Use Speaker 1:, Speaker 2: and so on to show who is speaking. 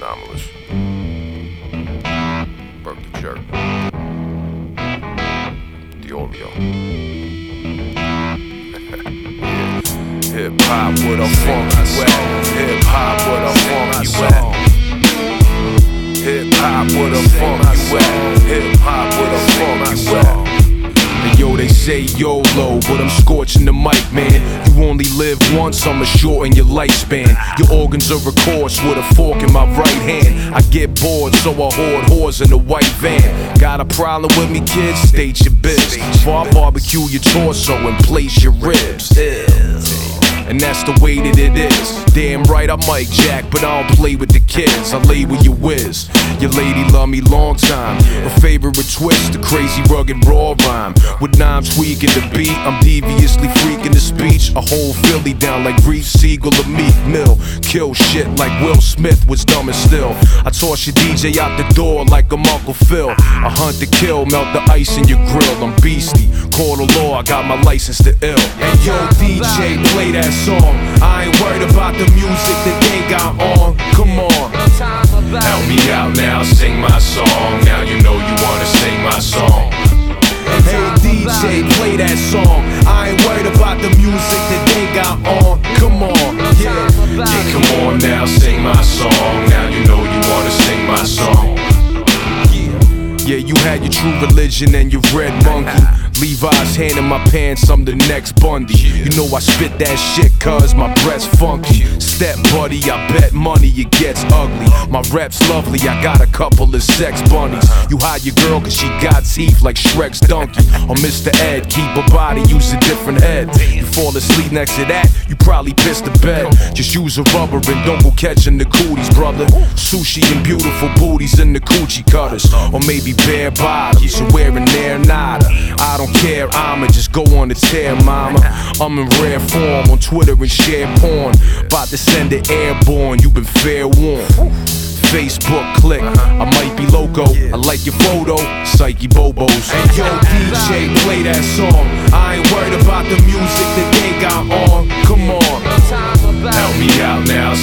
Speaker 1: anomalous. Burke the Jerk. The Oreo. Hip hop with a funky wet. Hip hop with a funky wet. Hip hop with a funky wet. Hip hop with a funky wet. And yo, they say YOLO, but I'm scorching the mic, man. You only live once, I'ma shorten your lifespan. Your organs are a course with a fork in my right hand. I get bored, so I hoard whores in a white van. Got a problem with me, kids? State your biz. Before I barbecue your torso and place your ribs. And that's the way that it is. Damn right, I mic jack, but I don't play with the kids. I lay with your whiz. Your lady love me long time. Her favorite twist, the crazy rugged raw rhyme. With nine tweaking the beat, I'm deviously freaking the speech. A whole Philly down like Reef Siegel or Meek Mill. Kill shit like Will Smith was dumb and still. I toss your DJ out the door like I'm Uncle Phil. I hunt to kill, melt the ice in your grill. I'm beastie, call the law, I got my license to ill. And yo, DJ, play that song. I ain't worried about the music that they got on. Come on, help me out now, sing my song. Now you know you wanna sing my song. Hey DJ, play that song. I ain't worried about the music that they got on. Come on, yeah, come on now, sing my song. Now you know you wanna sing my song. Yeah, you had your true religion and your red monkey. Levi's hand in my pants, I'm the next Bundy. You know I spit that shit cause my breath's funky. Step buddy, I bet money it gets ugly. My rap's lovely, I got a couple of sex bunnies. You hide your girl cause she got teeth like Shrek's donkey. Or Mr. Ed, keep her body, use a different head. You fall asleep next to that, you probably piss the bed. Just use a rubber and don't go catching the cooties, brother. Sushi and beautiful booties in the coochie cutters. Or maybe bare bottoms and wearing their nada. I don't care, I'ma just go on the tear, mama. I'm in rare form on Twitter and share porn. About to send it airborne, you been fair warned. Facebook click, I might be loco. I like your photo, psyche bobos. And yo, DJ, play that song. I ain't worried about the music that they got on. Come on, help me out now,